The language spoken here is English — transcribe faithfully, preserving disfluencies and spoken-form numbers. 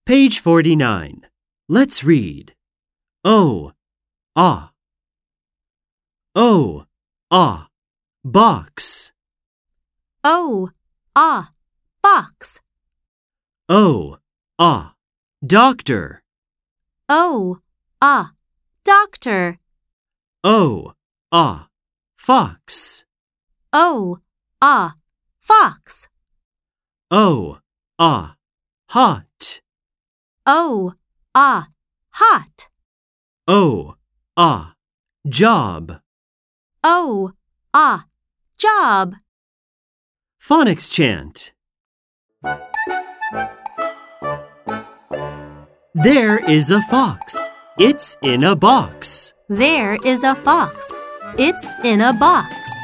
Page forty-nine. Let's read. O, ah. O, ah, box. O, ah, box. O, ah, doctor. O, ah, doctor. O, ah, fox. O, ah, fox. O, ah, hot. O, ah, hot. O, ah, job. O, ah, job. Phonics chant. There is a fox. It's in a box. There is a fox. It's in a box.